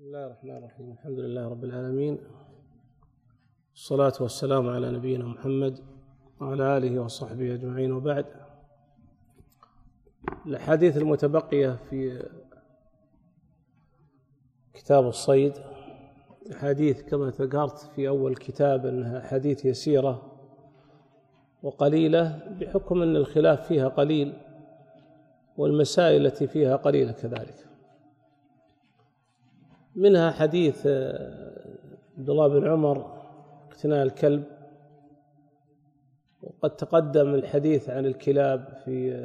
بسم الله الرحمن الرحيم. الحمد لله رب العالمين، الصلاة والسلام على نبينا محمد وعلى آله وصحبه أجمعين، وبعد. الأحاديث المتبقية في كتاب الصيد أحاديث كما ذكرت في أول كتاب أنها أحاديث يسيرة وقليلة بحكم أن الخلاف فيها قليل والمسائل التي فيها قليلة كذلك. منها حديث عبد الله بن عمر اقتناء الكلب، وقد تقدم الحديث عن الكلاب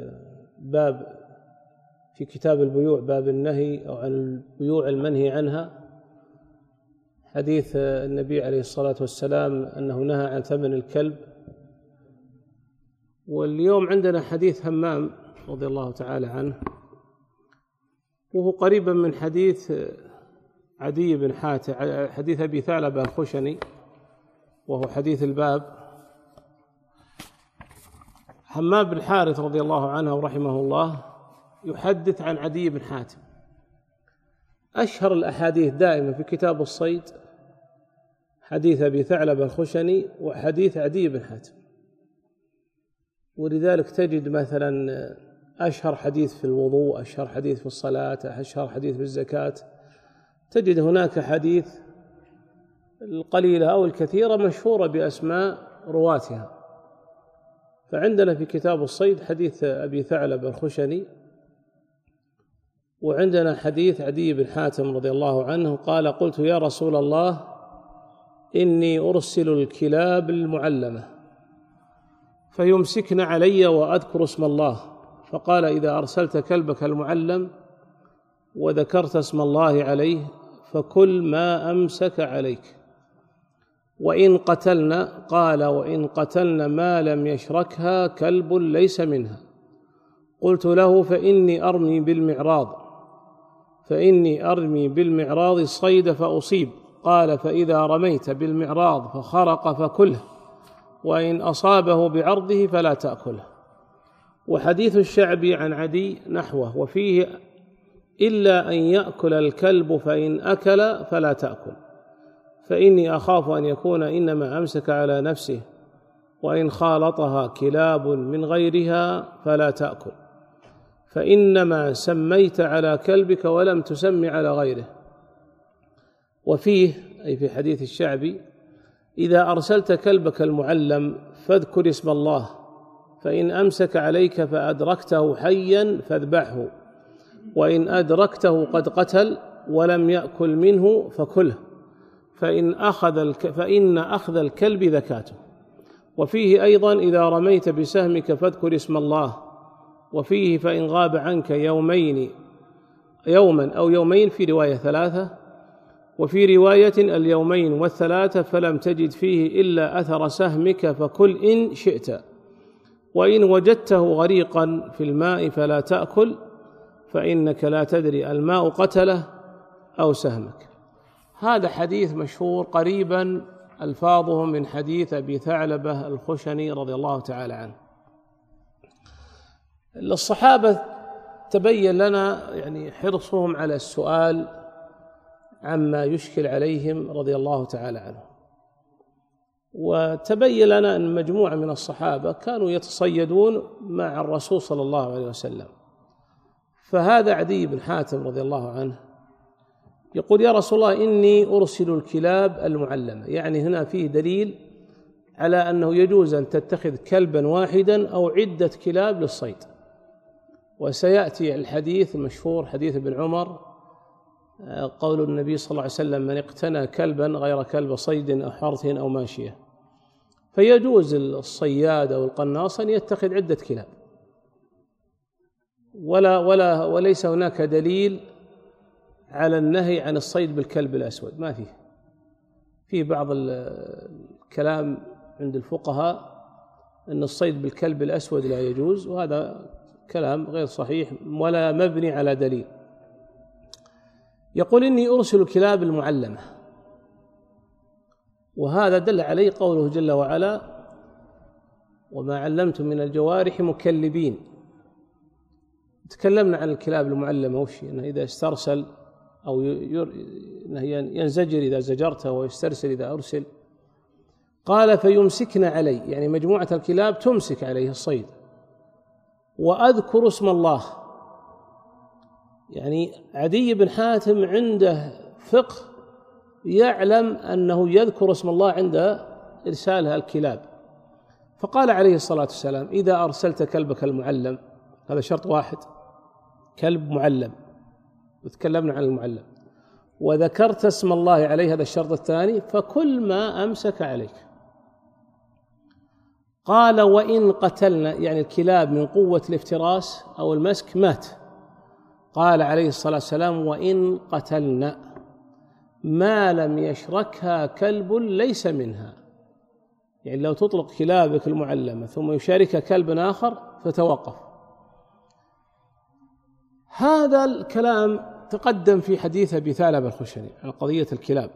في كتاب البيوع باب النهي أو عن البيوع المنهي عنها، حديث النبي عليه الصلاة والسلام أنه نهى عن ثمن الكلب. واليوم عندنا حديث همام رضي الله تعالى عنه، وهو قريبا من حديث عدي بن حاتم، حديث أبي ثعلبة الخشني، وهو حديث الباب. همام بن الحارث رضي الله عنه ورحمه الله يحدث عن عدي بن حاتم. أشهر الأحاديث دائما في كتاب الصيد حديث أبي ثعلبة الخشني وحديث عدي بن حاتم، ولذلك تجد مثلا أشهر حديث في الوضوء، أشهر حديث في الصلاة، أشهر حديث في الزكاة، تجد هناك حديث القليلة أو الكثيرة مشهورة بأسماء رواتها. فعندنا في كتاب الصيد حديث أبي ثعلبة الخشني، وعندنا حديث عدي بن حاتم رضي الله عنه قال: قلت يا رسول الله إني أرسل الكلاب المعلمة فيمسكن علي وأذكر اسم الله، فقال: إذا أرسلت كلبك المعلم وذكرت اسم الله عليه فكل ما أمسك عليك، وإن قتلنا، قال: وإن قتلنا ما لم يشركها كلب ليس منها. قلت له: فإني أرمي بالمعراض الصيد فأصيب. قال: فإذا رميت بالمعراض فخرق فكله، وإن أصابه بعرضه فلا تأكله. وحديث الشعبي عن عدي نحوه، وفيه: إلا أن يأكل الكلب فإن أكل فلا تأكل، فإني أخاف أن يكون إنما أمسك على نفسه، وإن خالطها كلاب من غيرها فلا تأكل، فإنما سميت على كلبك ولم تسم على غيره. وفيه أي في حديث الشعبي: إذا أرسلت كلبك المعلم فاذكر اسم الله، فإن أمسك عليك فأدركته حيا فاذبحه، وإن أدركته قد قتل ولم يأكل منه فكله، فإن أخذ الكلب ذكاته. وفيه أيضا: إذا رميت بسهمك فاذكر اسم الله. وفيه: فإن غاب عنك يوما أو يومين، في رواية 3، وفي رواية اليومين والثلاثة، فلم تجد فيه إلا أثر سهمك فكل إن شئت، وإن وجدته غريقا في الماء فلا تأكل، فإنك لا تدري الماء قتله أو سهمك. هذا حديث مشهور قريبا ألفاظه من حديث أبي ثعلبة الخشني رضي الله تعالى عنه. الصحابة تبين لنا يعني حرصهم على السؤال عما يشكل عليهم رضي الله تعالى عنه، وتبين لنا أن مجموعة من الصحابة كانوا يتصيدون مع الرسول صلى الله عليه وسلم. فهذا عدي بن حاتم رضي الله عنه يقول: يا رسول الله إني أرسل الكلاب المعلمة، يعني هنا فيه دليل على أنه يجوز أن تتخذ كلبا واحدا أو عدة كلاب للصيد. وسيأتي الحديث المشهور حديث ابن عمر، قول النبي صلى الله عليه وسلم: من اقتنى كلبا غير كلب صيد أو حرث أو ماشية. فيجوز الصياد أو القناص أن يتخذ عدة كلاب، وليس هناك دليل على النهي عن الصيد بالكلب الأسود، ما فيه بعض الكلام عند الفقهاء أن الصيد بالكلب الأسود لا يجوز، وهذا كلام غير صحيح ولا مبني على دليل. يقول: إني أرسل الكلاب المعلمة، وهذا دل عليه قوله جل وعلا: وما علمتم من الجوارح مكلبين. تكلمنا عن الكلاب المعلمة وش أنه إذا استرسل أو إنه ينزجر إذا زجرته ويسترسل إذا أرسل. قال فيمسكن علي، يعني مجموعة الكلاب تمسك عليه الصيد، وأذكر اسم الله. يعني عدي بن حاتم عنده فقه، يعلم أنه يذكر اسم الله عند إرسالها الكلاب. فقال عليه الصلاة والسلام إذا أرسلت كلبك المعلم، هذا شرط واحد، كلب معلم، وتكلمنا عن المعلم، وذكرت اسم الله عليه، هذا الشرط الثاني، فكل ما أمسك عليك. قال وإن قتلنا، يعني الكلاب من قوة الافتراس أو المسك مات. قال عليه الصلاة والسلام وإن قتلنا ما لم يشركها كلب ليس منها، يعني لو تطلق كلابك المعلمة ثم يشارك كلب آخر فتوقف. هذا الكلام تقدم في حديث أبي ثعلبة الخشني عن قضية الكلاب.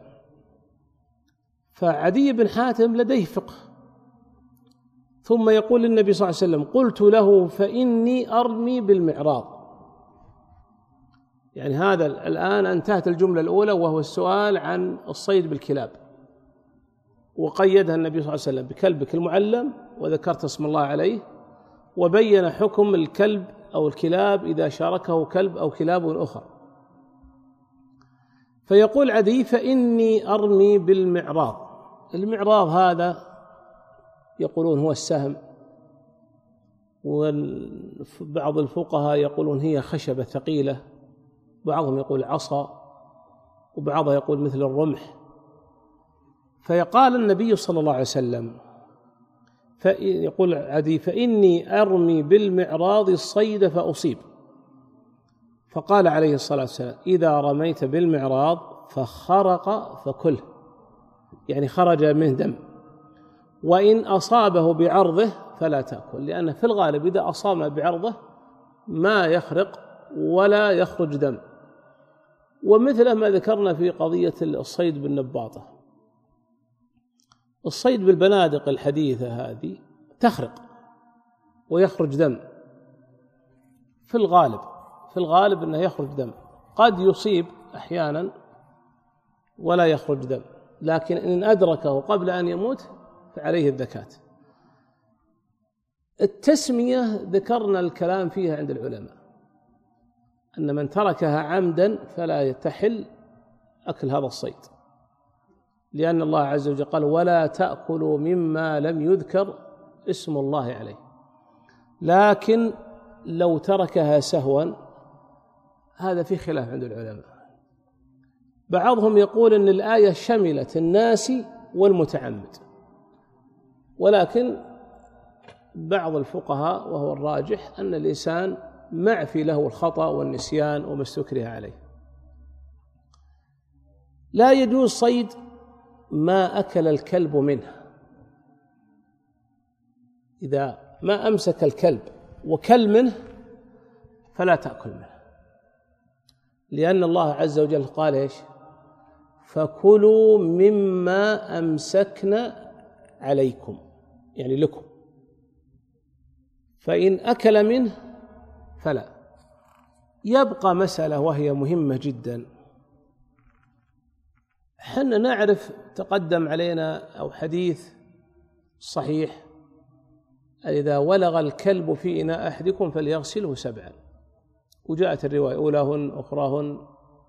فعدي بن حاتم لديه فقه، ثم يقول للنبي صلى الله عليه وسلم قلت له فإني أرمي بالمعراض. يعني هذا الآن انتهت الجملة الأولى وهو السؤال عن الصيد بالكلاب، وقيدها النبي صلى الله عليه وسلم بكلبك المعلم، وذكرت اسم الله عليه، وبين حكم الكلب أو الكلاب إذا شاركه كلب أو كلاب أخرى. فيقول عدي فإني أرمي بالمعراض. المعراض هذا يقولون هو السهم، وبعض الفقهاء يقولون هي خشبة ثقيلة، بعضهم يقول عصا، وبعضها يقول مثل الرمح. فيقال النبي صلى الله عليه وسلم يقول عدي فإني أرمي بالمعراض الصيد فأصيب. فقال عليه الصلاة والسلام إذا رميت بالمعراض فخرق فكله، يعني خرج منه دم، وإن أصابه بعرضه فلا تأكل، لأنه في الغالب إذا أصاب بعرضه ما يخرق ولا يخرج دم. ومثل ما ذكرنا في قضية الصيد بالنباطة، الصيد بالبنادق الحديثة هذه تخرق ويخرج دم في الغالب أنه يخرج دم، قد يصيب أحيانا ولا يخرج دم، لكن إن أدركه قبل أن يموت فعليه الزكاة. التسمية ذكرنا الكلام فيها عند العلماء، أن من تركها عمدا فلا يتحل أكل هذا الصيد، لأن الله عز وجل قال ولا تأكلوا مما لم يذكر اسم الله عليه. لكن لو تركها سهوا هذا في خلاف عند العلماء. بعضهم يقول أن الآية شملت الناسي والمتعمد، ولكن بعض الفقهاء وهو الراجح أن الإنسان معفي له الخطأ والنسيان وما استكره عليه. لا يجوز صيد ما أكل الكلب منه. إذا ما أمسك الكلب وكل منه فلا تأكل منه، لأن الله عز وجل قال إيش؟ فكلوا مما أمسكنا عليكم، يعني لكم، فإن أكل منه فلا. يبقى مسألة وهي مهمة جدا، حنا نعرف تقدم علينا أو حديث صحيح إذا ولغ الكلب في إناء أحدكم فليغسله 7، وجاءت الرواية أولاهن أخراهن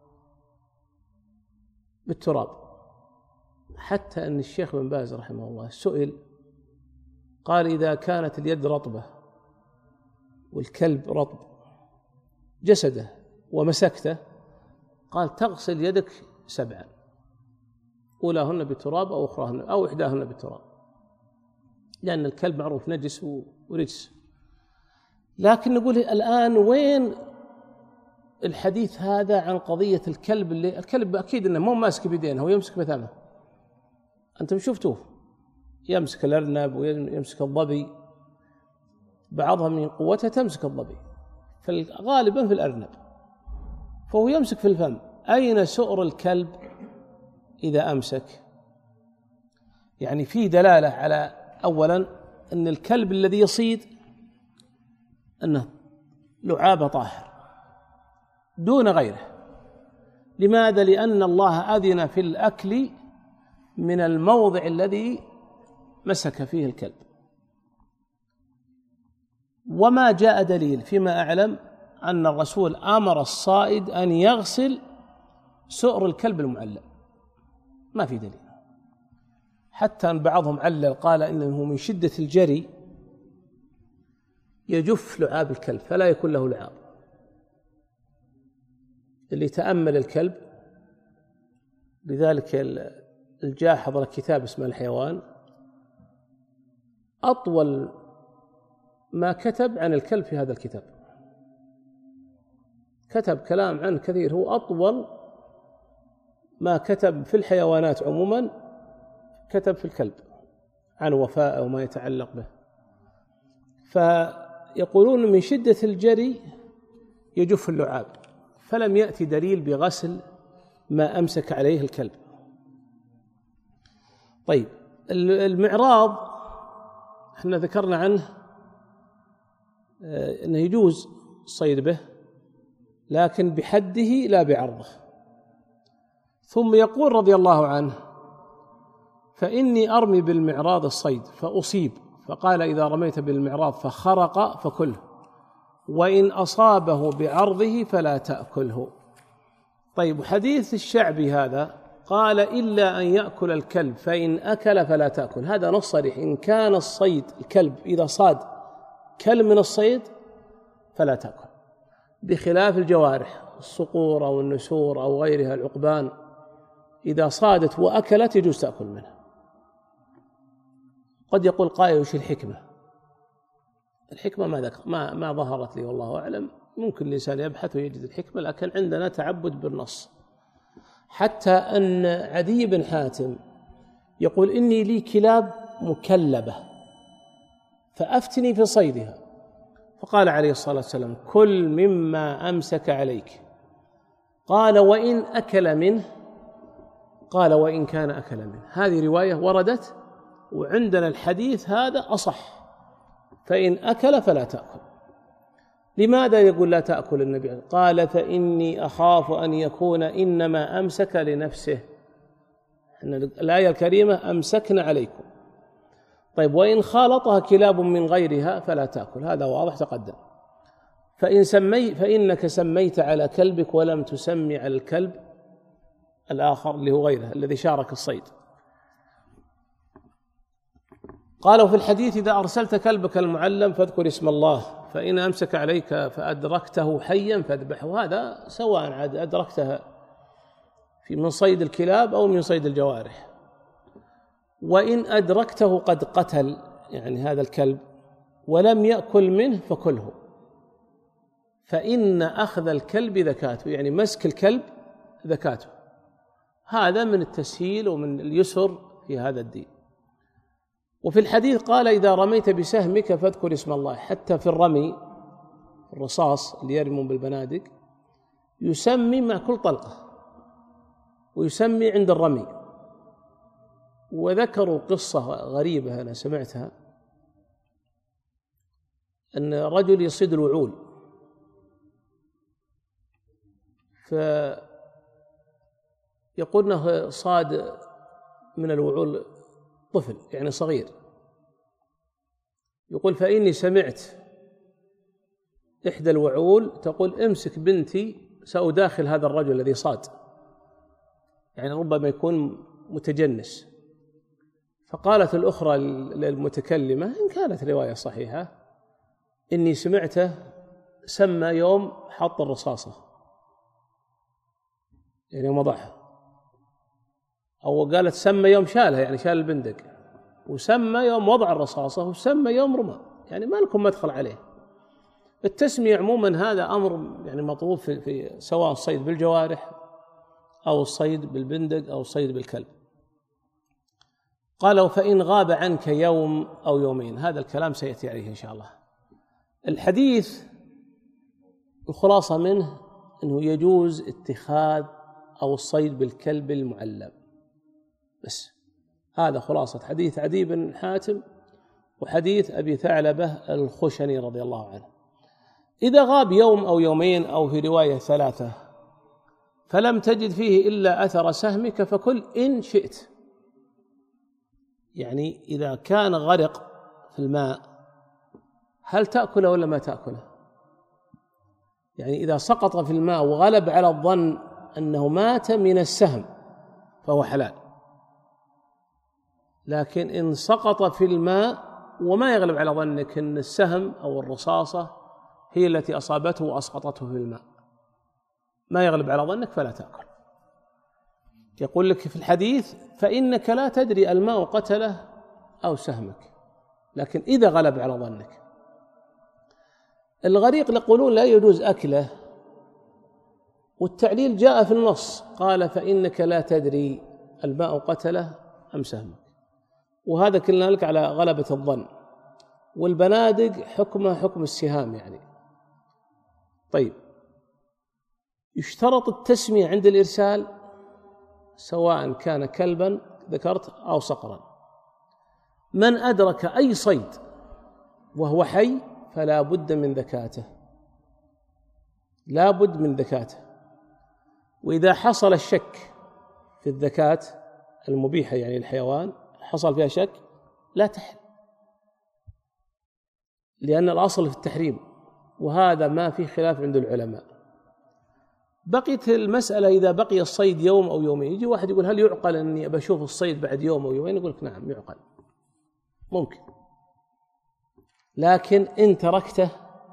بالتراب. حتى أن الشيخ بن باز رحمه الله سئل قال إذا كانت اليد رطبة والكلب رطب جسده ومسكته، قال تغسل يدك 7، أولاهن بالتراب أو أخراهن أو إحداهن بالتراب، لأن الكلب معروف نجس ورجس. لكن نقول الآن وين الحديث هذا عن قضية الكلب؟ اللي الكلب أكيد أنه مو ماسك بيدينه، هو يمسك بثمه، أنتم شفتوه يمسك الأرنب ويمسك الظبي، بعضها من قوتها تمسك الظبي، غالبا في الأرنب، فهو يمسك في الفم. أين سؤر الكلب إذا أمسك؟ يعني في دلالة على أولا أن الكلب الذي يصيد أنه لعاب طاهر دون غيره، لماذا؟ لأن الله أذن في الأكل من الموضع الذي مسك فيه الكلب، وما جاء دليل فيما أعلم أن الرسول أمر الصائد أن يغسل سؤر الكلب المعلم، ما في دليل. حتى أن بعضهم علل قال إنه من شدة الجري يجف لعاب الكلب فلا يكون له لعاب. اللي تأمل الكلب، لذلك الجاحظ له كتاب اسمه الحيوان، أطول ما كتب عن الكلب في هذا الكتاب، كتب كلام عنه كثير، هو أطول ما كتب في الحيوانات عموما كتب في الكلب عن وفائه وما يتعلق به. فيقولون من شدة الجري يجف اللعاب، فلم يأتي دليل بغسل ما أمسك عليه الكلب. طيب، المعراض احنا ذكرنا عنه أنه يجوز الصيد به لكن بحده لا بعرضه. ثم يقول رضي الله عنه: فإني أرمي بالمعراض الصيد فأصيب، فقال: إذا رميت بالمعراض فخرق فكله، وإن أصابه بعرضه فلا تأكله. طيب، حديث الشعبي هذا قال: إلا أن يأكل الكلب، فإن أكل فلا تأكل. هذا نص صريح، إن كان الصيد الكلب إذا صاد كلب من الصيد فلا تأكل، بخلاف الجوارح الصقور أو النسور أو غيرها العقبان، إذا صادت وأكلت يجوز تأكل منها. قد يقول قائل: وش الحكمة؟ الحكمة ما ظهرت لي والله أعلم، ممكن الإنسان يبحث ويجد الحكمة، لكن عندنا تعبد بالنص. حتى أن عدي بن حاتم يقول: إني لي كلاب مكلبة فأفتني في صيدها، فقال عليه الصلاة والسلام: كل مما أمسك عليك. قال: وإن أكل منه؟ قال: وإن كان أكل منه. هذه رواية وردت، وعندنا الحديث هذا أصح، فإن أكل فلا تأكل. لماذا يقول لا تأكل النبي؟ قال: فإني أخاف أن يكون إنما أمسك لنفسه. الآية الكريمة: أمسكن عليكم. طيب، وإن خالطها كلاب من غيرها فلا تأكل، هذا واضح تقدم. فإنك سميت على كلبك ولم تسمي على الكلب الآخر اللي هو غيره الذي شارك الصيد. قالوا في الحديث: إذا أرسلت كلبك المعلم فاذكر اسم الله، فإن أمسك عليك فأدركته حيا فاذبحه. هذا سواء عاد أدركتها من صيد الكلاب أو من صيد الجوارح. وإن أدركته قد قتل، يعني هذا الكلب، ولم يأكل منه فكله، فإن أخذ الكلب ذكاته، يعني مسك الكلب ذكاته. هذا من التسهيل ومن اليسر في هذا الدين. وفي الحديث قال: إذا رميت بسهمك فاذكر اسم الله. حتى في الرمي الرصاص اللي يرمون بالبنادق يسمي مع كل طلقة، ويسمي عند الرمي. وذكروا قصة غريبة أنا سمعتها، أن رجل يصيد الوعول، فيقول أنه صاد من الوعول طفل يعني صغير، يقول: فإني سمعت إحدى الوعول تقول: امسك بنتي سأداخل هذا الرجل الذي صاد، يعني ربما يكون متجنس. فقالت الأخرى للمتكلمة، إن كانت رواية صحيحة: إني سمعته سمى يوم حط الرصاصة، يعني يوم وضعها، أو قالت سمى يوم شالها، يعني شال البندق، وسمى يوم وضع الرصاصة، وسمى يوم رمى، يعني ما لكم مدخل عليه. التسمية عموما هذا أمر يعني مطلوب في سواء الصيد بالجوارح أو الصيد بالبندق أو الصيد بالكلب. قالوا: فإن غاب عنك يوم أو يومين. هذا الكلام سيأتي عليه إن شاء الله. الحديث الخلاصة منه أنه يجوز اتخاذ أو الصيد بالكلب المعلم بس. هذا خلاصة حديث عدي بن حاتم وحديث أبي ثعلبة الخشني رضي الله عنه. إذا غاب يوم أو يومين أو في رواية 3 فلم تجد فيه إلا أثر سهمك فكل إن شئت. يعني إذا كان غرق في الماء هل تأكله ولا ما تأكله؟ يعني إذا سقط في الماء وغلب على الظن أنه مات من السهم فهو حلال، لكن إن سقط في الماء وما يغلب على ظنك أن السهم أو الرصاصة هي التي أصابته وأسقطته في الماء، ما يغلب على ظنك فلا تأكل. يقول لك في الحديث فإنك لا تدري الماء قتله أو سهمك، لكن إذا غلب على ظنك. الغريق يقولون لا يجوز أكله، والتعليل جاء في النص قال فإنك لا تدري الماء قتله أم سهمك، وهذا كلنا لك على غلبة الظن، والبنادق حكمها حكم السهام يعني. طيب، يشترط التسمية عند الإرسال سواء كان كلبا ذكرت أو صقرا. من أدرك أي صيد وهو حي فلا بد من ذكاته، لا بد من ذكاته. وإذا حصل الشك في الذكاة المبيحة يعني الحيوان حصل فيها شك لا تحل، لأن الأصل في التحريم، وهذا ما في خلاف عند العلماء. بقيت المسألة إذا بقي الصيد يوم أو يومين، يجي واحد يقول هل يعقل أني بشوف الصيد بعد يوم أو يومين؟ يقول لك نعم يعقل، ممكن، لكن إن تركته،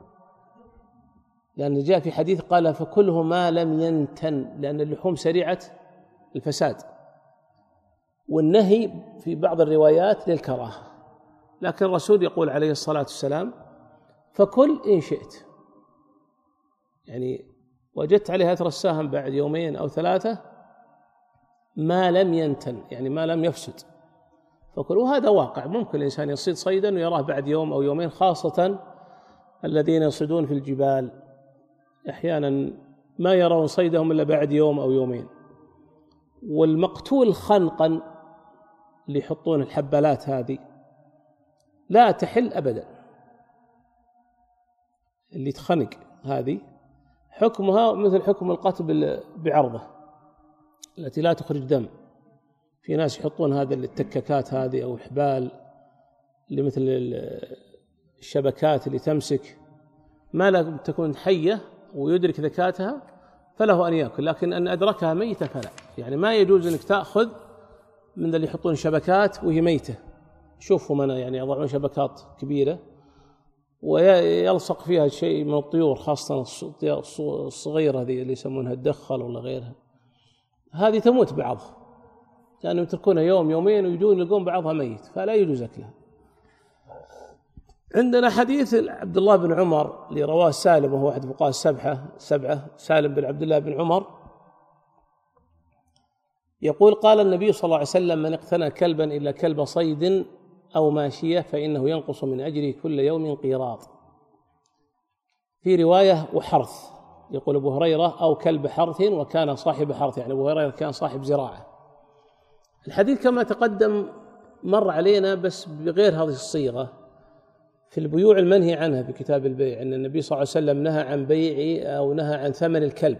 لأن جاء في حديث قال فكله ما لم ينتن، لأن اللحوم سريعة الفساد، والنهي في بعض الروايات للكراهة، لكن الرسول يقول عليه الصلاة والسلام فكل إن شئت، يعني وجدت عليه أثر السهم بعد يومين أو ثلاثة ما لم ينتن، يعني ما لم يفسد فكل. وهذا واقع، ممكن الإنسان يصيد صيدا ويراه بعد يوم أو يومين، خاصة الذين يصيدون في الجبال أحيانا ما يرون صيدهم إلا بعد يوم أو يومين. والمقتول خنقا اللي يحطون الحبالات هذه لا تحل أبدا، اللي تخنق هذه حكمها مثل حكم القتل بعرضه التي لا تخرج دم. في ناس يحطون هذا التككات هذه أو الحبال اللي مثل الشبكات اللي تمسك، ما لم تكون حية ويدرك ذكاتها فله أن يأكل، لكن أن أدركها ميتة فلا. يعني ما يجوز أنك تأخذ من اللي يحطون شبكات وهي ميتة. شوفوا من يعني يضعون شبكات كبيرة ويلصق فيها شيء من الطيور، خاصة الصغيرة هذه اللي يسمونها الدخل ولا غيرها، هذه تموت بعضها، لأنهم يتركونها يوم يومين ويجون يلقون بعضها ميت، فلا يجوز أكلها. عندنا حديث عبد الله بن عمر اللي رواه سالم وهو أحد فقهاء السبعة، سالم بن عبد الله بن عمر، يقول قال النبي صلى الله عليه وسلم من اقتنى كلبا إلا كلب صيد أو ماشية فإنه ينقص من أجره كل يوم قيراط. في رواية وحرث، يقول أبو هريرة أو كلب حرث وكان صاحب حرث، يعني أبو هريرة كان صاحب زراعة. الحديث كما تقدم مر علينا بس بغير هذه الصيغة في البيوع المنهي عنها في كتاب البيع، أن النبي صلى الله عليه وسلم نهى عن بيع أو نهى عن ثمن الكلب.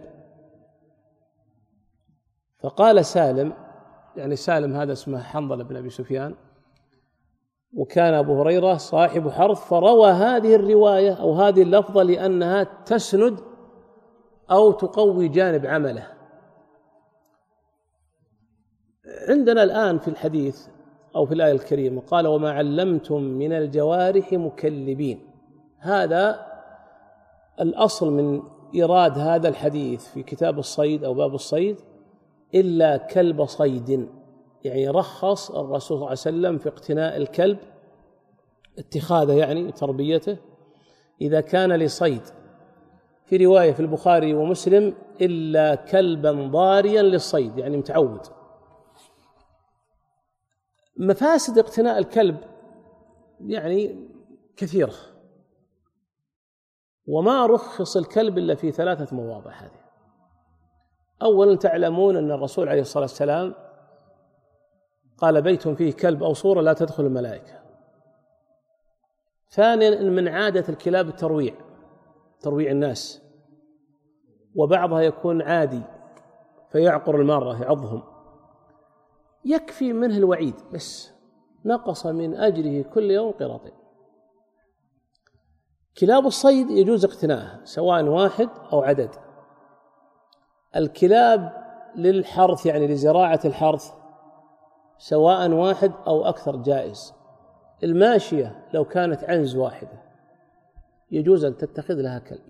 فقال سالم، يعني سالم هذا اسمه حنظلة بن أبي سفيان، وكان أبو هريرة صاحب حرث، فروى هذه الرواية أو هذه اللفظة لأنها تسند أو تقوي جانب عمله. عندنا الآن في الحديث أو في الآية الكريمة قال وما علمتم من الجوارح مكلبين. هذا الأصل من إيراد هذا الحديث في كتاب الصيد أو باب الصيد إلا كلب صيد، يعني رخص الرسول صلى الله عليه وسلم في اقتناء الكلب، اتخاذه يعني تربيته إذا كان لصيد. في رواية في البخاري ومسلم إلا كلبا ضاريا للصيد، يعني متعود. مفاسد اقتناء الكلب يعني كثيرة، وما رخص الكلب إلا في 3 مواضع هذه. أولا تعلمون أن الرسول عليه الصلاة والسلام قال بيت فيه كلب أو صورة لا تدخل الملائكة. ثانيا إن من عادة الكلاب ترويع الناس، وبعضها يكون عادي فيعقر المارة يعضهم، يكفي منه الوعيد بس نقص من أجره كل يوم قيراطين. كلاب الصيد يجوز اقتناءها سواء واحد أو عدد. الكلاب للحرث يعني لزراعة الحرث سواء واحد أو أكثر جائز. الماشية لو كانت عنز واحدة يجوز أن تتخذ لها كلب،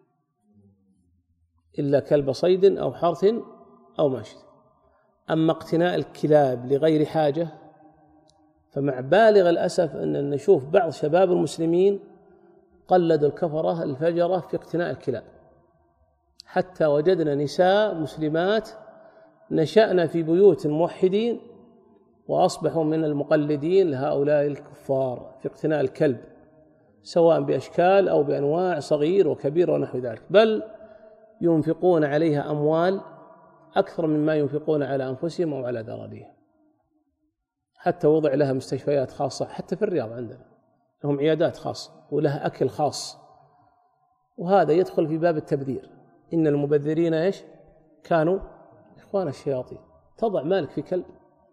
إلا كلب صيد أو حرث أو ماشية. أما اقتناء الكلاب لغير حاجة فمع بالغ الأسف أن نشوف بعض شباب المسلمين قلدوا الكفرة الفجرة في اقتناء الكلاب، حتى وجدنا نساء مسلمات نشأن في بيوت الموحدين وأصبحوا من المقلدين لهؤلاء الكفار في اقتناء الكلب، سواء بأشكال أو بأنواع صغير وكبير ونحو ذلك، بل ينفقون عليها أموال أكثر مما ينفقون على أنفسهم أو على ذراريهم. حتى وضع لها مستشفيات خاصة، حتى في الرياض عندنا لهم عيادات خاصة ولها أكل خاص، وهذا يدخل في باب التبذير. إن المبذرين إيش كانوا إخوان الشياطين. تضع مالك في كلب.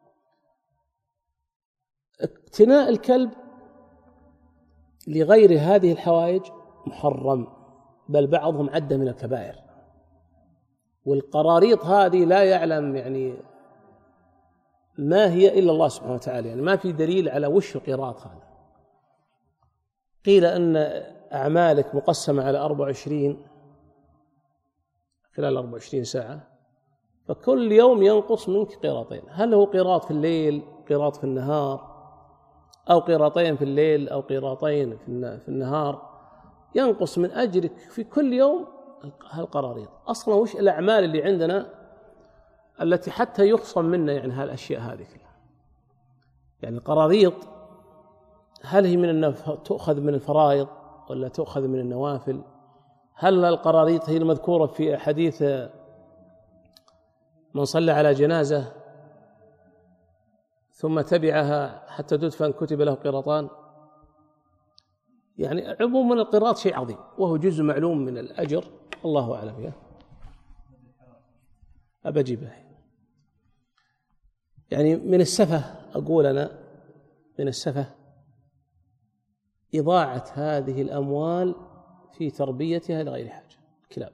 اقتناء الكلب لغير هذه الحوائج محرم، بل بعضهم عد من الكبائر. والقراريط هذه لا يعلم يعني ما هي إلا الله سبحانه وتعالى، يعني ما في دليل على وش القراط هذا. قيل أن أعمالك مقسمة على 24 خلال 24 ساعة، فكل يوم ينقص منك قيراطين. هل هو قيراط في الليل، قيراط في النهار، أو قيراطين في الليل أو قيراطين في النهار، ينقص من أجرك في كل يوم هالقراريط. أصلا وش الأعمال اللي عندنا التي حتى يخصم منا يعني هالأشياء هذه كلها؟ يعني القراريط هل هي تؤخذ من الفرائض ولا تؤخذ من النوافل؟ هل القراريط هي المذكورة في حديث من صلى على جنازة ثم تبعها حتى تدفن كتب له قيراطان؟ يعني عموما القراط شيء عظيم وهو جزء معلوم من الأجر، الله أعلم. يا أبجيبه يعني من السفه، أقول أنا من السفه إضاعة هذه الأموال في تربيتها لغير حاجة. الكلاب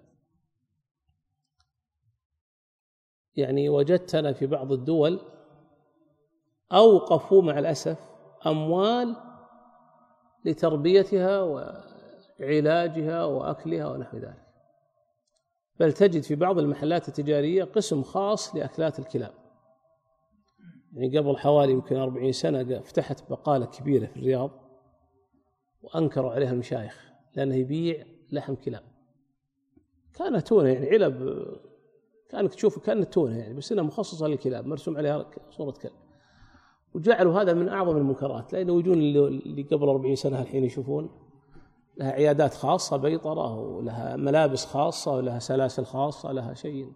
يعني وجدت أنا في بعض الدول أوقفوا مع الأسف أموال لتربيتها وعلاجها وأكلها ونحو ذلك، بل تجد في بعض المحلات التجارية قسم خاص لأكلات الكلاب. يعني قبل حوالي يمكن 40 سنة فتحت بقالة كبيرة في الرياض وأنكروا عليها المشايخ لأنه يبيع لحم كلاب. كانت تونة يعني علب، كانك تشوف كأنها تونة يعني، بس إنها مخصصة للكلاب مرسوم عليها صورة كلب، وجعلوا هذا من أعظم المنكرات. لأنه وجون اللي قبل 40 سنة الحين يشوفون لها عيادات خاصة بيطرة ولها ملابس خاصة ولها سلاسل خاصة لها شيء.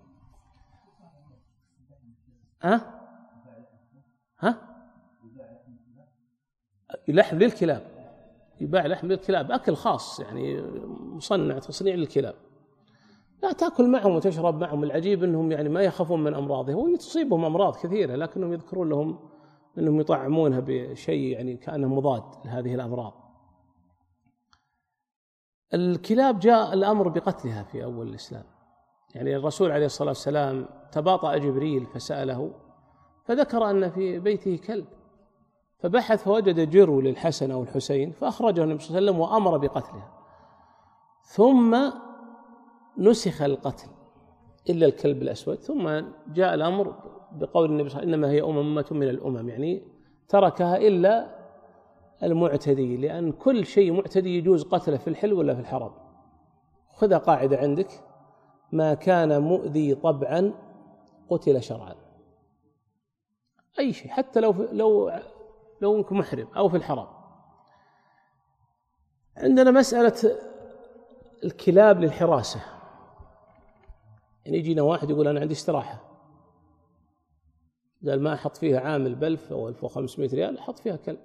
لحم للكلاب، يباع لحم للكلاب، أكل خاص يعني مصنع تصنيع للكلاب. لا تأكل معهم وتشرب معهم. العجيب أنهم يعني ما يخافون من أمراضه، وتصيبهم أمراض كثيرة لكنهم يذكرون لهم أنهم يطعمونها بشيء يعني كأنه مضاد لهذه الأمراض. الكلاب جاء الأمر بقتلها في أول الإسلام، يعني الرسول عليه الصلاة والسلام تباطأ جبريل فسأله فذكر أن في بيته كلب، فبحث فوجد جرو للحسن أو الحسين فأخرجه النبي صلى الله عليه وسلم وأمر بقتلها. ثم نسخ القتل إلا الكلب الأسود، ثم جاء الأمر بقول النبي صلى الله عليه وسلم إنما هي أمة من الأمم، يعني تركها إلا المعتدي، لأن كل شيء معتدي يجوز قتله في الحل ولا في الحرام. خذ قاعدة عندك: ما كان مؤذي طبعا قتل شرعا. أي شيء حتى لو أنك محرم أو في الحرام. عندنا مسألة الكلاب للحراسة، يعني يجينا واحد يقول أنا عندي استراحة، قال ما أحط فيها عامل ب1000 أو 1500 ريال، أحط فيها كلب.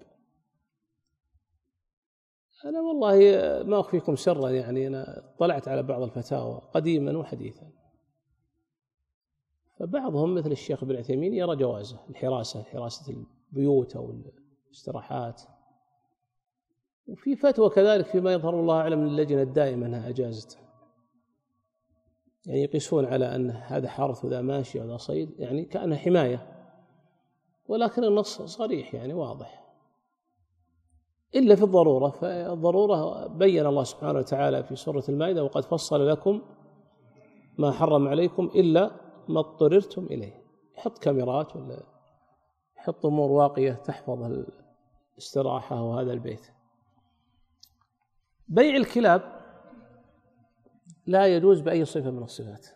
أنا والله ما أخفيكم سرا، يعني أنا طلعت على بعض الفتاوى قديما وحديثا، فبعضهم مثل الشيخ ابن عثيمين يرى جوازه حراسة البيوت أو الاستراحات. وفي فتوى كذلك فيما يظهر الله أعلم من اللجنة الدائمة أنها أجازته، يعني يقيسون على أن هذا حرث وذا ماشي وذا صيد، يعني كأنها حماية، ولكن النص صريح يعني واضح إلا في الضرورة. فالضرورة بين الله سبحانه وتعالى في سورة المائدة: وقد فصل لكم ما حرم عليكم إلا ما اضطررتم إليه. يحط كاميرات ولا يحط أمور واقية تحفظ الاستراحة وهذا البيت. بيع الكلاب لا يجوز بأي صفة من الصفات،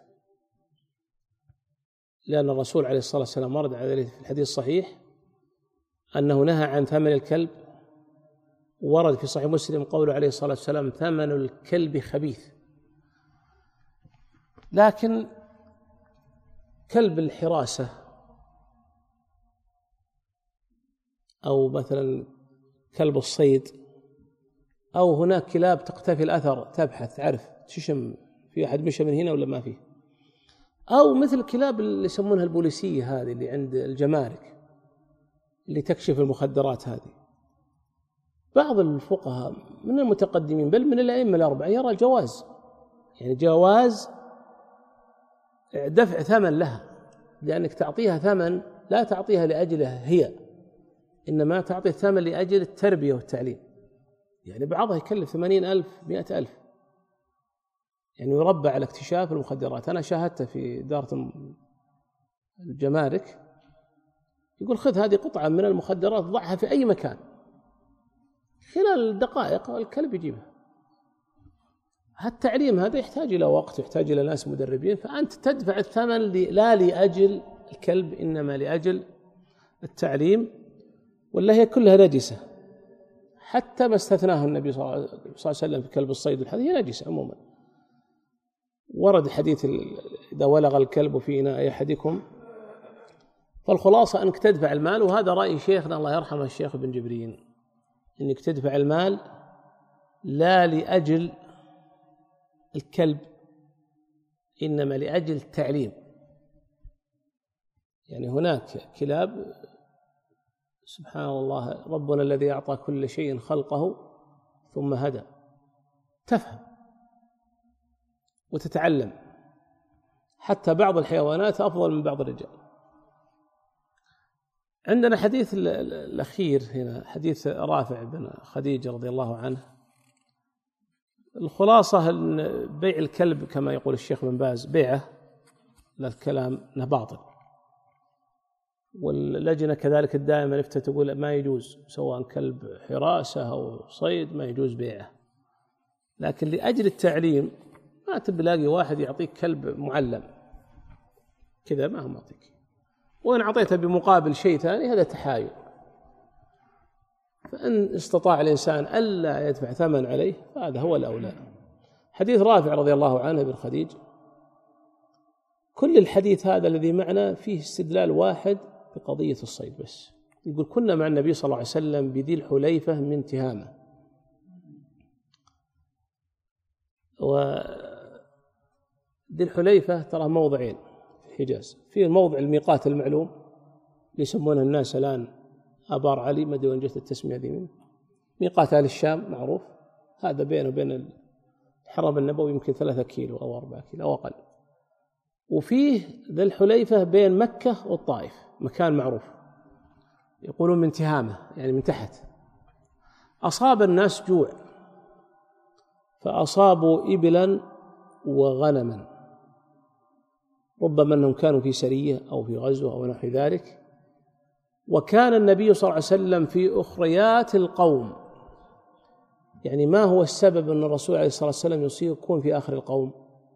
لأن الرسول عليه الصلاة والسلام ورد عليه في الحديث الصحيح أنه نهى عن ثمن الكلب. ورد في صحيح مسلم قوله عليه الصلاة والسلام: ثمن الكلب خبيث. لكن كلب الحراسة أو مثلا كلب الصيد، أو هناك كلاب تقتفي الأثر تبحث تعرف تشم في أحد مشى من هنا ولا ما فيه، أو مثل الكلاب اللي يسمونها البوليسية هذه اللي عند الجمارك اللي تكشف المخدرات هذه. بعض الفقهاء من المتقدمين بل من الأئمة الأربعة يرى الجواز، يعني جواز دفع ثمن لها، لأنك تعطيها ثمن لا تعطيها لأجلها هي، إنما تعطي الثمن لأجل التربية والتعليم. يعني بعضها يكلف 80,000 100,000، يعني يربى على اكتشاف المخدرات. أنا شاهدت في دارة الجمارك يقول: خذ هذه قطعة من المخدرات ضعها في أي مكان، خلال دقائق الكلب يجيبها. التعليم هذا يحتاج إلى وقت، يحتاج إلى ناس مدربين، فأنت تدفع الثمن لا لأجل الكلب إنما لأجل التعليم. ولا هي كلها نجسة، حتى ما استثناه النبي صلى الله عليه وسلم في كلب الصيد والحديث، هي نجسة عموما. ورد حديث: إذا ولغ الكلب في إناء أحدكم. فالخلاصة أنك تدفع المال، وهذا رأي شيخنا الله يرحمه الشيخ ابن جبرين، أنك تدفع المال لا لأجل الكلب إنما لأجل التعليم. يعني هناك كلاب سبحان الله ربنا الذي أعطى كل شيء خلقه ثم هدى، تفهم وتتعلم، حتى بعض الحيوانات أفضل من بعض الرجال. عندنا حديث الأخير هنا، حديث رافع بن خديج رضي الله عنه. الخلاصة أن بيع الكلب كما يقول الشيخ بن باز بيعه لا الكلام أنه باطل، واللجنة كذلك الدائمة نفتة تقول ما يجوز، سواء كلب حراسة أو صيد ما يجوز بيعه. لكن لأجل التعليم ما تبلاقي واحد يعطيك كلب معلم كذا، ما هو معطيك، وإن أعطيته بمقابل شيء ثاني هذا تحايل. فإن استطاع الإنسان ألا يدفع ثمن عليه فهذا هو الأولى. حديث رافع رضي الله عنه بن خديج، كل الحديث هذا الذي معنا فيه استدلال واحد بقضية الصيد بس. يقول: كنا مع النبي صلى الله عليه وسلم بذي الحليفة من تهامة. وذي الحليفة ترى موضعين في الحجاز، في موضع الميقات المعلوم يسمونه الناس الآن آبار علي، ما أدري وين جت التسمية ذي منه، ميقات أهل الشام معروف، هذا بينه وبين الحرم النبوي يمكن 3 كيلو أو 4 كيلو أو أقل. وفيه ذي الحليفة بين مكة والطائف مكان معروف يقولون من تهامة، يعني من تحت. أصاب الناس جوع فأصابوا إبلا وغنما، ربما أنهم كانوا في سرية أو في غزوة أو نحو ذلك، وكان النبي صلى الله عليه وسلم في أخريات القوم. يعني ما هو السبب أن الرسول عليه الصلاة والسلام يكون في آخر القوم؟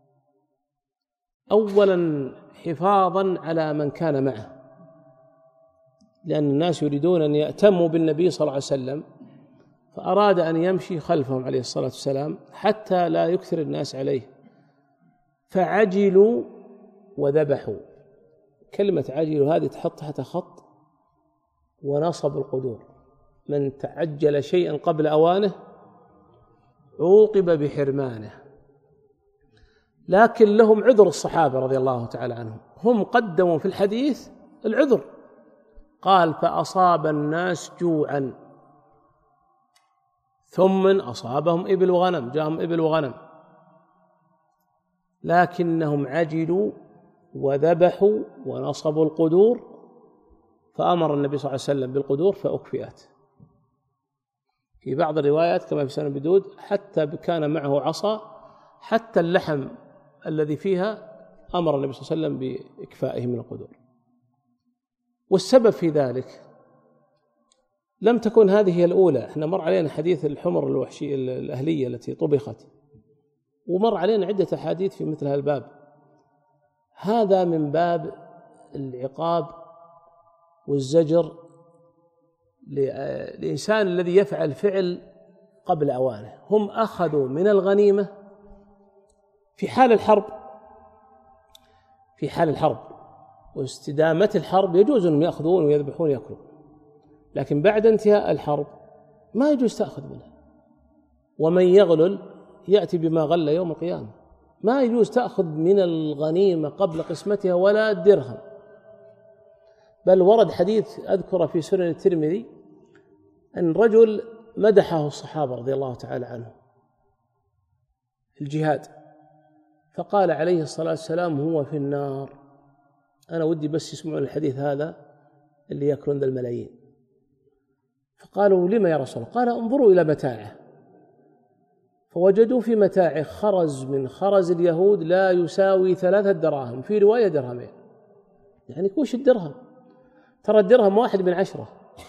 أولا حفاظا على من كان معه، لأن الناس يريدون أن يأتموا بالنبي صلى الله عليه وسلم، فأراد أن يمشي خلفهم عليه الصلاة والسلام حتى لا يكثر الناس عليه، فعجلوا وذبحوا. كلمة عجلوا هذه تحط تحت خط ونصب القدور، من تعجل شيئا قبل أوانه عوقب بحرمانه. لكن لهم عذر الصحابة رضي الله تعالى عنهم، هم قدموا في الحديث العذر، قال فأصاب الناس جوعا ثم أصابهم إبل وغنم، جاءهم إبل وغنم، لكنهم عجلوا وذبحوا ونصبوا القدور، فأمر النبي صلى الله عليه وسلم بالقدور فأكفئت. في بعض الروايات كما في سنن أبي داود حتى كان معه عصا، حتى اللحم الذي فيها أمر النبي صلى الله عليه وسلم بإكفائه من القدور. والسبب في ذلك لم تكن هذه هي الأولى. احنا مر علينا حديث الحمر الوحشية الأهلية التي طبخت، ومر علينا عدة أحاديث في مثل هذا الباب. هذا من باب العقاب والزجر للإنسان الذي يفعل فعل قبل أوانه. هم أخذوا من الغنيمة في حال الحرب واستدامة الحرب يجوز أنهم يأخذون ويذبحون يأكلون، لكن بعد انتهاء الحرب ما يجوز تأخذ منه. ومن يغلل يأتي بما غل يوم القيامة. ما يجوز تأخذ من الغنيمة قبل قسمتها ولا درهم. بل ورد حديث أذكر في سنن الترمذي أن رجل مدحه الصحابة رضي الله تعالى عنه في الجهاد، فقال عليه الصلاة والسلام هو في النار. أنا ودي بس يسمعون الحديث هذا اللي يأكلون ذا الملايين. فقالوا لما يا رسول الله؟ قال انظروا إلى متاعه، فوجدوا في متاعه خرز من خرز اليهود لا يساوي 3 دراهم، في رواية درهمين. يعني كوش الدرهم؟ ترى الدرهم 1 من 10.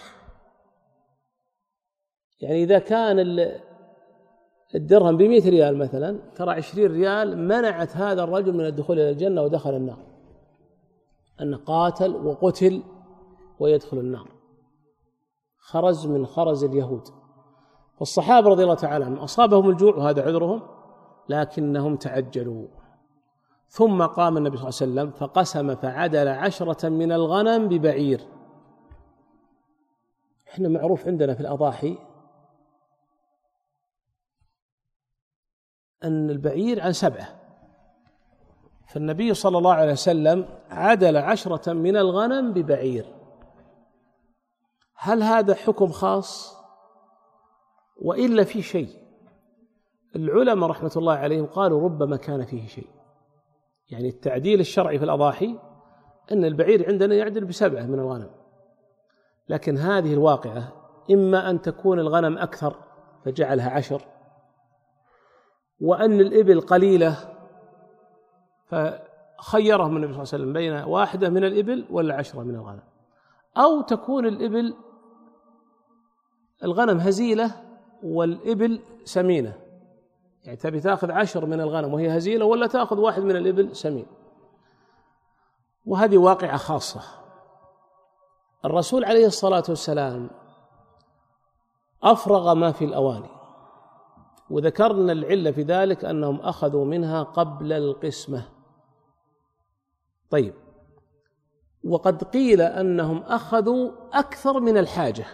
يعني إذا كان الدرهم ب100 ريال مثلا، ترى 20 ريال منعت هذا الرجل من الدخول إلى الجنة ودخل النار، أن قاتل وقتل ويدخل النار. خرز من خرز اليهود. والصحابة رضي الله تعالى عنهم أصابهم الجوع وهذا عذرهم، لكنهم تعجلوا. ثم قام النبي صلى الله عليه وسلم فقسم فعدل 10 من الغنم ببعير. احنا معروف عندنا في الأضاحي أن البعير عن 7، فالنبي صلى الله عليه وسلم عدل 10 من الغنم ببعير. هل هذا حكم خاص وإلا في شيء؟ العلماء رحمة الله عليهم قالوا ربما كان فيه شيء. يعني التعديل الشرعي في الأضاحي أن البعير عندنا يعدل ب7 من الغنم، لكن هذه الواقعة إما أن تكون الغنم أكثر فجعلها 10، وأن الإبل قليلة فخيرهم النبي صلى الله عليه وسلم بين 1 من الإبل ولا 10 من الغنم، أو تكون الغنم هزيلة والإبل سمينة. يعني تبي تأخذ 10 من الغنم وهي هزيلة، ولا تأخذ 1 من الإبل سمين. وهذه واقعة خاصة. الرسول عليه الصلاة والسلام أفرغ ما في الأواني، وذكرنا العلة في ذلك أنهم أخذوا منها قبل القسمة. طيب، وقد قيل أنهم أخذوا أكثر من الحاجة،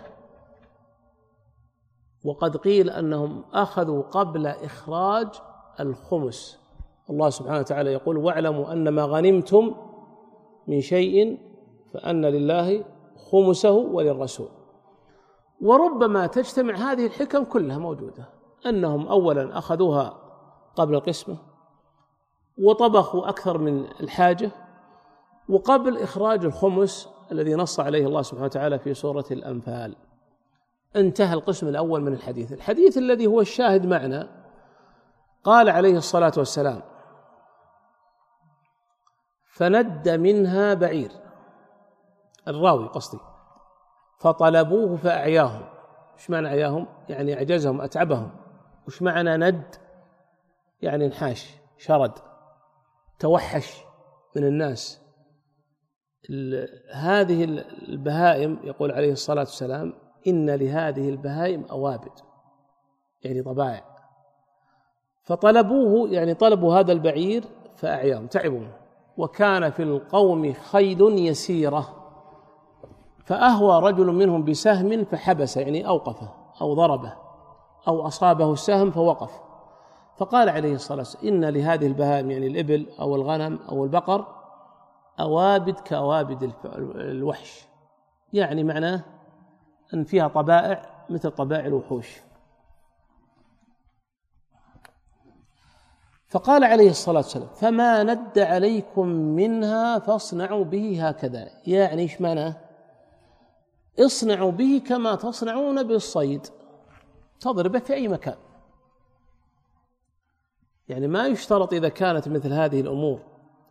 وقد قيل أنهم أخذوا قبل إخراج الخمس. الله سبحانه وتعالى يقول واعلموا أن ما غنمتم من شيء فأن لله خمسه وللرسول. وربما تجتمع هذه الحكم كلها موجودة، أنهم أولا أخذوها قبل القسمة، وطبخوا أكثر من الحاجة، وقبل إخراج الخمس الذي نص عليه الله سبحانه وتعالى في سورة الأنفال. انتهى القسم الأول من الحديث. الحديث الذي هو الشاهد معنا قال عليه الصلاة والسلام فند منها بعير، الراوي قصدي، فطلبوه فأعياهم. وش معنى أعياهم؟ يعني أعجزهم، أتعبهم. وش معنى ند؟ يعني انحاش، شرد، توحش من الناس. هذه البهائم يقول عليه الصلاة والسلام إن لهذه البهائم أوابد، يعني طبائع. فطلبوه يعني طلبوا هذا البعير فأعياهم، تعبوا. وكان في القوم خيل يسيرة، فأهوى رجل منهم بسهم فحبس، يعني أوقفه أو ضربه أو أصابه السهم فوقف. فقال عليه الصلاة والسلام إن لهذه البهائم، يعني الإبل أو الغنم أو البقر، أوابد كأوابد الوحش، يعني معناه أن فيها طبائع مثل طبائع الوحوش. فقال عليه الصلاة والسلام: فما ند عليكم منها فاصنعوا به هكذا. يعني إيش معناه؟ اصنعوا به كما تصنعون بالصيد، تضربه في أي مكان. يعني ما يشترط إذا كانت مثل هذه الأمور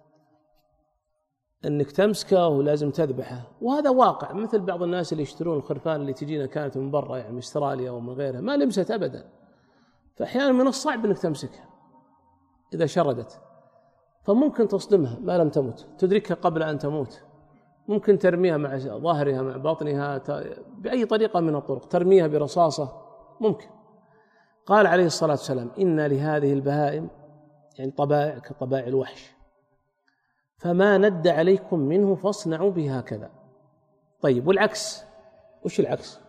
أنك تمسكه ولازم تذبحه، وهذا واقع. مثل بعض الناس اللي يشترون الخرفان اللي تجينا كانت من برا، يعني من استراليا ومن غيرها، ما لمست أبدا، فأحيانا من الصعب أنك تمسكها إذا شردت، فممكن تصدمها ما لم تمت، تدركها قبل أن تموت، ممكن ترميها مع ظهرها مع بطنها، بأي طريقة من الطرق، ترميها برصاصة ممكن. قال عليه الصلاة والسلام: إن لهذه البهائم، يعني طبائع كطبائع الوحش، فما ند عليكم منه فاصنعوا به هكذا. طيب، والعكس، وش العكس؟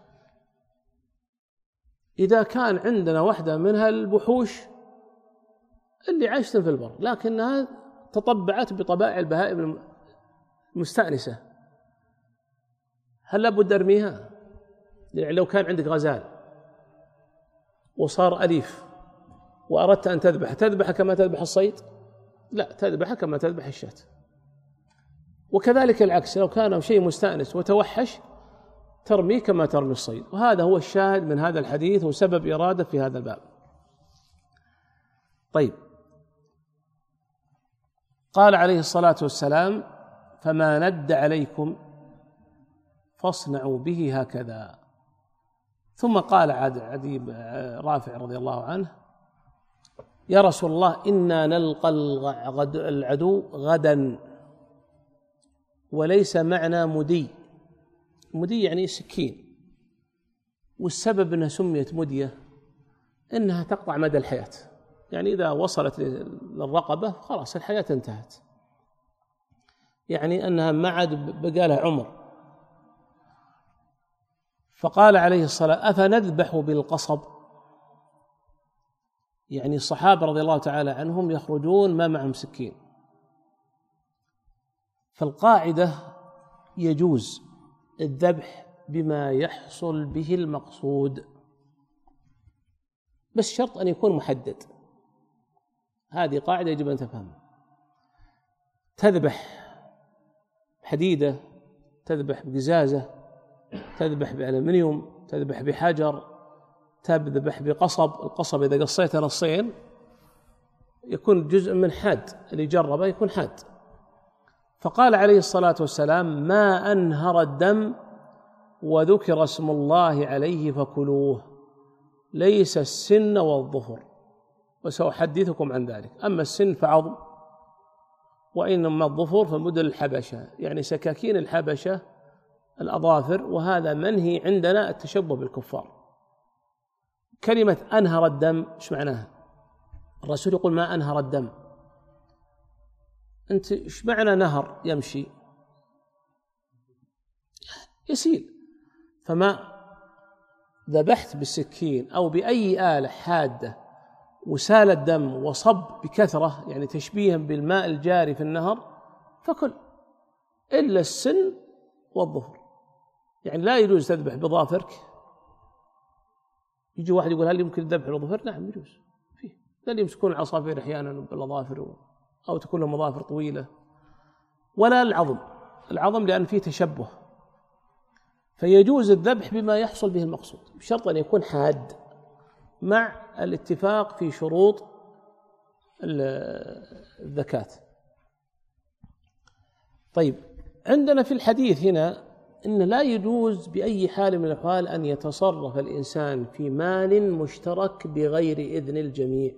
إذا كان عندنا واحدة منها الوحوش اللي عاشت في البر لكنها تطبعت بطبائع البهائم المستأنسة، هل لابد أرميها؟ يعني لو كان عندك غزال وصار أليف وأردت أن تذبح كما تذبح الصيد؟ لا، تذبح كما تذبح الشاة. وكذلك العكس، لو كان شيء مستأنس وتوحش ترميه كما ترمي الصيد. وهذا هو الشاهد من هذا الحديث وسبب إرادة في هذا الباب. طيب، قال عليه الصلاة والسلام: فما ند عليكم فاصنعوا به هكذا. ثم قال عدي رافع رضي الله عنه: يا رسول الله، إنا نلقى العدو غدا وليس معنا مدي. مدي يعني سكين، والسبب أنها سميت مدية أنها تقطع مدى الحياة، يعني إذا وصلت للرقبة خلاص الحياة انتهت، يعني أنها ما عاد بقى لها عمر. فقال عليه الصلاة: أفنذبح بالقصب؟ يعني الصحابة رضي الله تعالى عنهم يخرجون ما معهم سكين. فالقاعدة يجوز الذبح بما يحصل به المقصود، بس شرط أن يكون محدد. هذه قاعدة يجب أن تفهمها. تذبح بحديدة، تذبح بقزازة، تذبح بألمنيوم، تذبح بحجر، تذبح بقصب. القصب إذا قصيته نصين يكون جزء من حاد، اللي جربه يكون حاد. فقال عليه الصلاة والسلام: ما أنهر الدم وذكر اسم الله عليه فكلوه، ليس السن والظفر، وسأحدثكم عن ذلك. أما السن فعظم، وإنما الظفر فمدن الحبشة، يعني سكاكين الحبشة الأظافر، وهذا منهي عندنا التشبه بالكفار. كلمة أنهر الدم إيش معناها؟ الرسول يقول: ما أنهر الدم. أنت إيش معنى نهر؟ يمشي، يسيل. فما ذبحت بالسكين أو بأي آلة حادة وسال الدم وصب بكثرة، يعني تشبيها بالماء الجاري في النهر، فكل، إلا السن والظفر. يعني لا يجوز تذبح بظافرك. يجي واحد يقول: هل يمكن الذبح بالظفر؟ نعم يجوز، فيه اللي يمسكون العصافير أحيانا بالأظافر، أو تكون لهم أظافر طويلة. ولا العظم لأن فيه تشبه، فيجوز الذبح بما يحصل به المقصود، بشرط أن يكون حاد مع الاتفاق في شروط الذكاة. طيب، عندنا في الحديث هنا إن لا يجوز بأي حال من الأحوال أن يتصرف الإنسان في مال مشترك بغير إذن الجميع.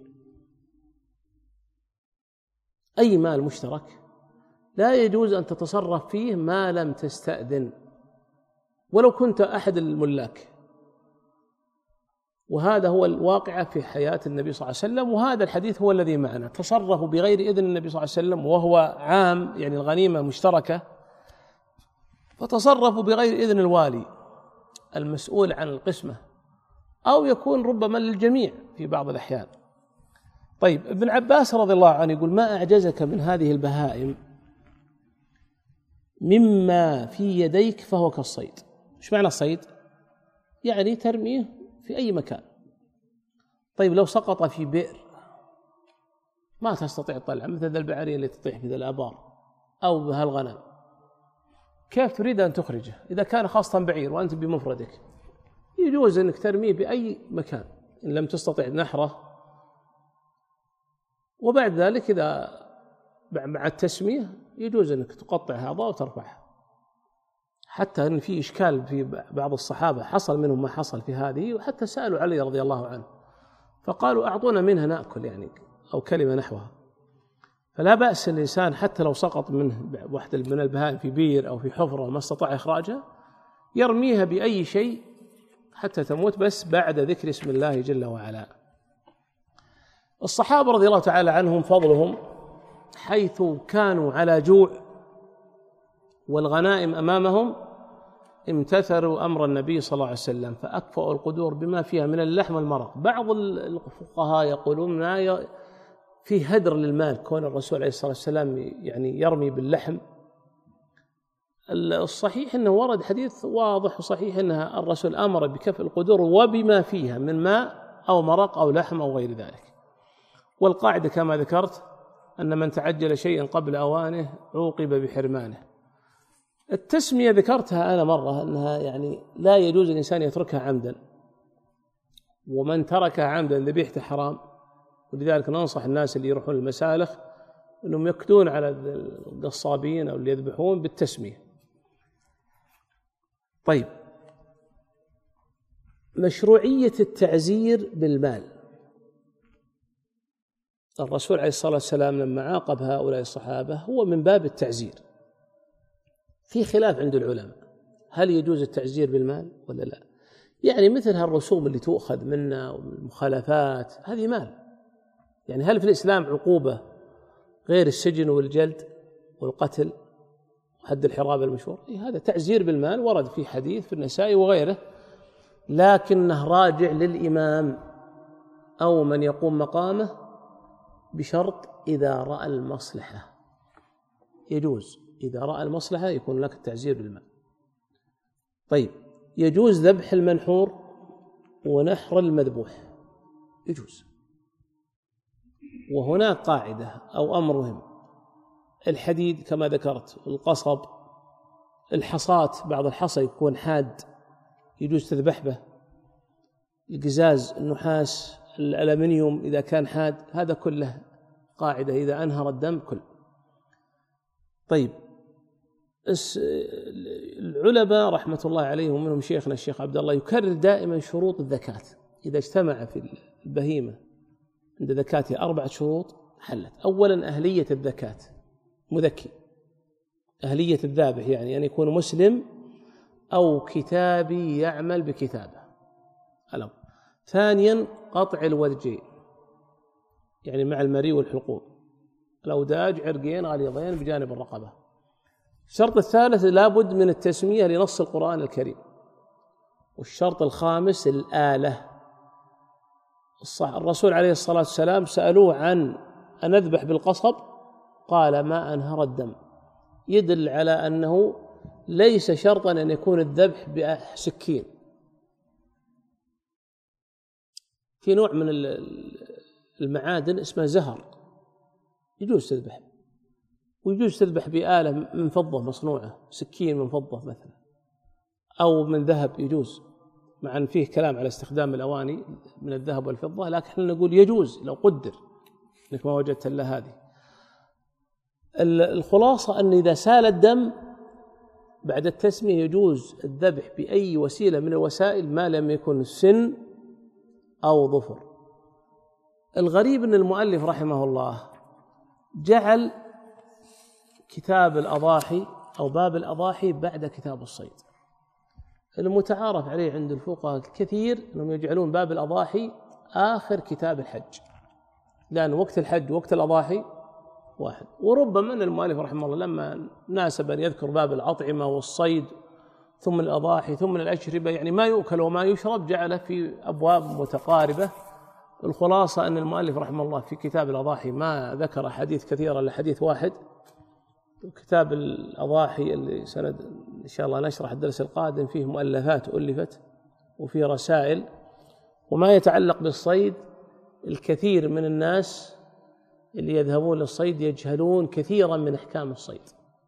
أي مال مشترك لا يجوز أن تتصرف فيه ما لم تستأذن، ولو كنت أحد الملاك. وهذا هو الواقع في حياة النبي صلى الله عليه وسلم، وهذا الحديث هو الذي معنا. تصرفوا بغير إذن النبي صلى الله عليه وسلم، وهو عام، يعني الغنيمة مشتركة، فتصرفوا بغير إذن الوالي المسؤول عن القسمة، أو يكون ربما للجميع في بعض الأحيان. طيب، ابن عباس رضي الله عنه يقول: ما أعجزك من هذه البهائم مما في يديك فهو كالصيد. إيش معنى الصيد؟ يعني ترميه في أي مكان. طيب لو سقط في بئر ما تستطيع تطلع، مثل ذا البعرية اللي تطيح في ذا الآبار أو بهالغنم، كيف تريد أن تخرجه؟ إذا كان خاصة بعير وأنت بمفردك يجوز أنك ترميه بأي مكان إن لم تستطع نحره. وبعد ذلك إذا مع التسمية يجوز أنك تقطع هذا وترفعه. حتى أن في إشكال في بعض الصحابة حصل منهم ما حصل في هذه، وحتى سألوا علي رضي الله عنه فقالوا أعطونا منها نأكل يعني، أو كلمة نحوها. فلا بأس الإنسان حتى لو سقط منه واحدة من البهائم في بير أو في حفرة وما استطاع إخراجها يرميها بأي شيء حتى تموت، بس بعد ذكر اسم الله جل وعلا. الصحابة رضي الله تعالى عنهم فضلهم، حيث كانوا على جوع والغنائم أمامهم امتثلوا أمر النبي صلى الله عليه وسلم فأكفأوا القدور بما فيها من اللحم والمرق. بعض الفقهاء يقولون في هدر للمال كون الرسول عليه الصلاة والسلام يعني يرمي باللحم. الصحيح أنه ورد حديث واضح وصحيح أنها الرسول أمر بكف القدور وبما فيها من ماء أو مرق أو لحم أو غير ذلك. والقاعدة كما ذكرت أن من تعجل شيئا قبل أوانه عوقب بحرمانه. التسمية ذكرتها أنا مرة أنها يعني لا يجوز الإنسان يتركها عمدا، ومن تركها عمدا ذبيحته حرام. ولذلك ننصح الناس اللي يروحون المسالخ أنهم يكدون على القصابين أو اللي يذبحون بالتسمية. طيب، مشروعية التعزير بالمال. الرسول عليه الصلاة والسلام لما عاقب هؤلاء الصحابة هو من باب التعزير. في خلاف عند العلماء هل يجوز التعزير بالمال ولا لا؟ يعني مثل هالرسوم اللي تؤخذ منا والمخالفات هذه مال، يعني هل في الإسلام عقوبة غير السجن والجلد والقتل وحد الحرابة المشهور؟ هذا تعزير بالمال ورد في حديث في النسائي وغيره، لكنه راجع للإمام أو من يقوم مقامه بشرط إذا رأى المصلحة. يجوز إذا رأى المصلحة يكون لك التعزير بالمال. طيب، يجوز ذبح المنحور ونحر المذبوح، يجوز. وهناك قاعدة أو أمر مهم، الحديد كما ذكرت، القصب، الحصاة، بعض الحصى يكون حاد يجوز تذبح به، القزاز، النحاس، الألمنيوم إذا كان حاد، هذا كله قاعدة إذا أنهر الدم كل. طيب، العلماء رحمة الله عليهم منهم شيخنا الشيخ عبد الله يكرر دائما شروط الزكاة. إذا اجتمع في البهيمة عند زكاتها 4 شروط حلت. أولا أهلية الزكاة، مذكي، أهلية الذابح يعني أن يكون مسلم أو كتابي يعمل بكتابه. ثانيا قطع الودجين يعني مع المري والحلقوم، الأوداج عرقين غليظين بجانب الرقبة. الشرط الثالث لابد من التسمية لنص القرآن الكريم. والشرط الخامس الآلة. الرسول عليه الصلاة والسلام سألوه عن أن أذبح بالقصب قال ما أنهر الدم، يدل على أنه ليس شرطا أن يكون الذبح بسكين. في نوع من المعادن اسمه زهر يجوز تذبح، ويجوز تذبح بآلة من فضة مصنوعة، سكين من فضة مثلا أو من ذهب يجوز، مع أن فيه كلام على استخدام الأواني من الذهب والفضة، لكن احنا نقول يجوز لو قدر إنك ما وجدت إلا هذه. الخلاصة أن إذا سال الدم بعد التسمية يجوز الذبح بأي وسيلة من الوسائل ما لم يكن سن أو ظفر. الغريب أن المؤلف رحمه الله جعل كتاب الأضاحي أو باب الأضاحي بعد كتاب الصيد. المتعارف عليه عند الفقهاء الكثير أنهم يجعلون باب الأضاحي آخر كتاب الحج، لأن وقت الحج وقت الأضاحي واحد. وربما أن المؤلف رحمه الله لما ناسب أن يذكر باب الأطعمة والصيد ثم الأضاحي ثم الأشربة، يعني ما يؤكل وما يشرب، جعله في أبواب متقاربة. الخلاصة أن المؤلف رحمه الله في كتاب الأضاحي ما ذكر حديث كثيرا لحديث واحد، كتاب الأضاحي اللي سند إن شاء الله نشرح الدرس القادم فيه مؤلفات ألفت وفيه رسائل. وما يتعلق بالصيد، الكثير من الناس اللي يذهبون للصيد يجهلون كثيرا من أحكام الصيد،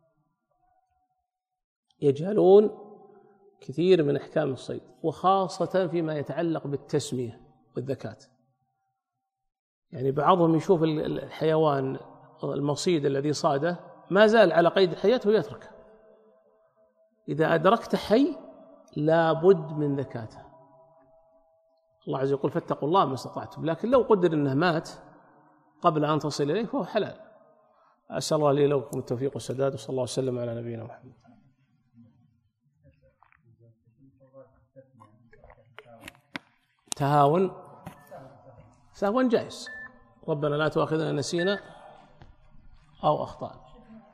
يجهلون كثير من أحكام الصيد، وخاصة فيما يتعلق بالتسمية والذكاة. يعني بعضهم يشوف الحيوان المصيد الذي صاده ما زال على قيد حياته ويتركه، إذا أدركت حي لا بد من ذكاته. الله عز وجل يقول فاتقوا الله ما استطعتم، لكن لو قدر أنه مات قبل أن تصل إليه فهو حلال. أسأل الله لي لكم التوفيق والسداد، وصلى الله وسلم على نبينا محمد. تهاون سهوا جائز، ربنا لا تؤاخذنا نسينا أو أخطأنا.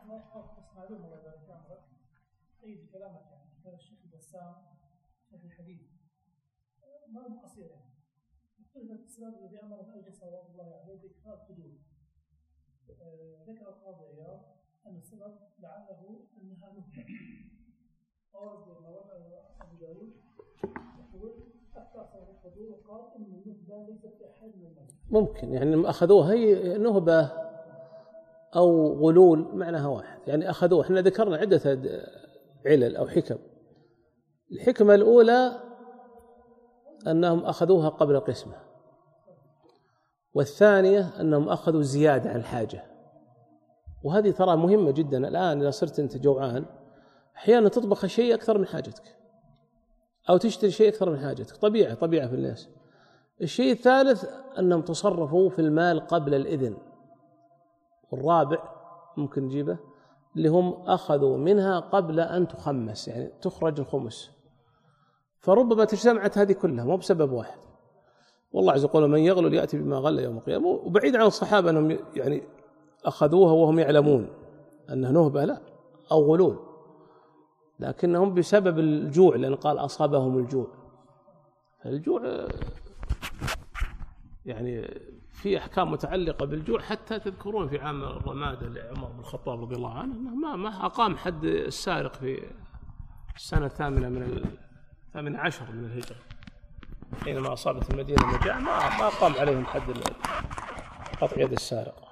الذي امر باوجه صلوات الله عليه باكثار الحدود، ذكر القاضي عياض ان السبب لعله انها نهبه، اورد ابو داود يقول اكثر صلاه الحدود وقال ان النهبه ليست في احد من الموت. ممكن يعني اخذوها هي نهبه او غلول معناها واحد، يعني اخذوه. احنا ذكرنا عده علل او حكم. الحكمه الاولى انهم اخذوها قبل القسمه، والثانية أنهم أخذوا زيادة عن الحاجة، وهذه ترى مهمة جدا. الآن إذا صرت أنت جوعان أحيانا تطبخ شيء أكثر من حاجتك أو تشتري شيء أكثر من حاجتك، طبيعة في الناس. الشيء الثالث أنهم تصرفوا في المال قبل الإذن. والرابع ممكن نجيبه اللي هم أخذوا منها قبل أن تخمس، يعني تخرج الخمس، فربما تجتمعت هذه كلها مو بسبب واحد. والله عز وجل من يغلل يأتي بما غل يوم القيامة. وبعيد عن الصحابة أنهم يعني أخذوها وهم يعلمون أنها نهبة لا أو غلول، لكنهم بسبب الجوع، لأن قال أصابهم الجوع. الجوع يعني في أحكام متعلقة بالجوع، حتى تذكرون في عام الرمادة لعمر بن الخطاب رضي الله عنه أنه ما أقام حد السارق في السنة 18 من الهجرة، حينما أصابت المدينة مجاعة ما أقام عليهم حد قطع يد السارق.